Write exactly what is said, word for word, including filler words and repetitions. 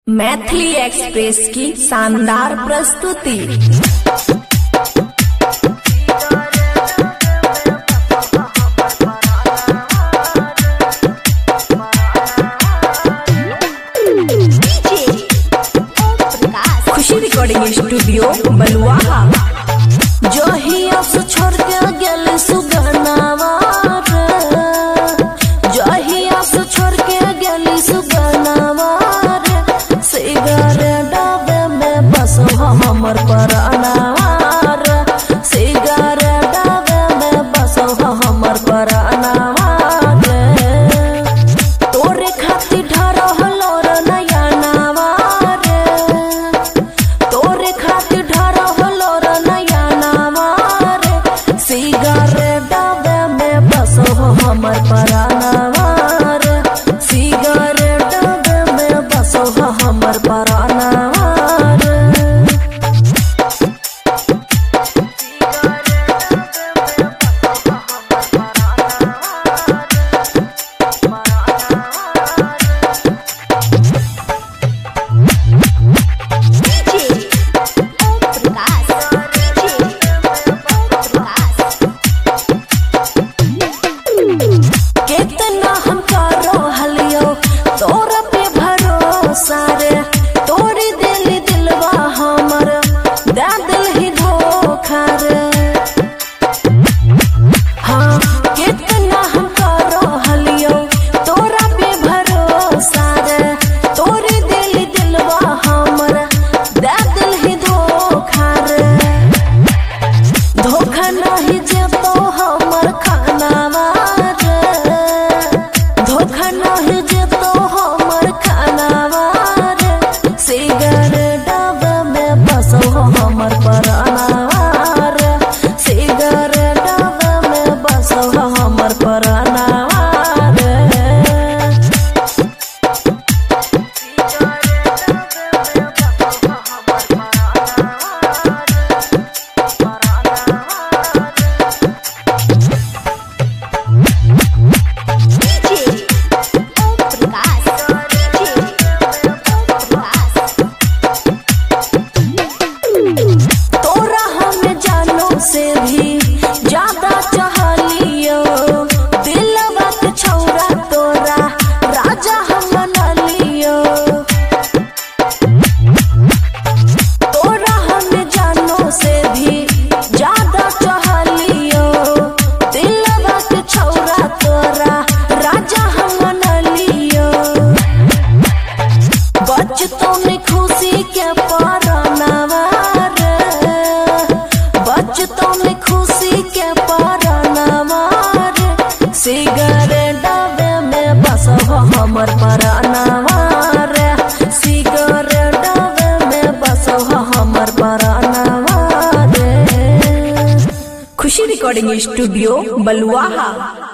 Maithili express की शानदार प्रस्तुति। Khushi recording studio Baluaha. जो ही से छोड़ के गेल सुगनावा रे, जो ही से छोड़ के गेल सुगनावा रे, सिगरेट डाबे में बस हमर परानावा रे, सिगरेट डाबे में बस हमर परानावा रे। तोरे खातिर ढरहलो रे नया नावा रे, तोरे खातिर ढरहलो रे नया नावा रे, सिगरेट डाबे में बस हमर परानावा रे, सिगरेट डाबे में बस हमर परानावा रे। कितना हम करो हलियो तोरा पे भरोसा रे, तोरी दिल दिलवा हमर दे दिल ही धोखा रे। हाँ कितना हम करो हलियो तोरा पे भरोसा रे, तोरी दिल दिलवा हमर दे दिल ही धोखा रे। धोखा नहीं जेतो हमर खानावा रे, धोखा नहीं जेतो हमर खानावा रे, सिगरेट डाबे में बस हमर परानावा रे, सिगरेट डाबे में बस हमर परानावा रे। तोरा हमें जानो से भी ज्यादा चाहलियो, दिलवा के छौरा तोरा राजा हम बना लियो। तोरा हमें जानो से भी ज्यादा चाहलियो, दिलवा के छौरा तोरा राजा हम बना लियो। बचतो में खुशी के परानावा रे, बचतो में खुशी के परानावा रे, सिगरेट डाबे में बस हमर परानावा रे, सिगरेट डाबे में बस हमर परानावा रे। खुशी रिकॉर्डिंग स्टूडियो बलुआहा।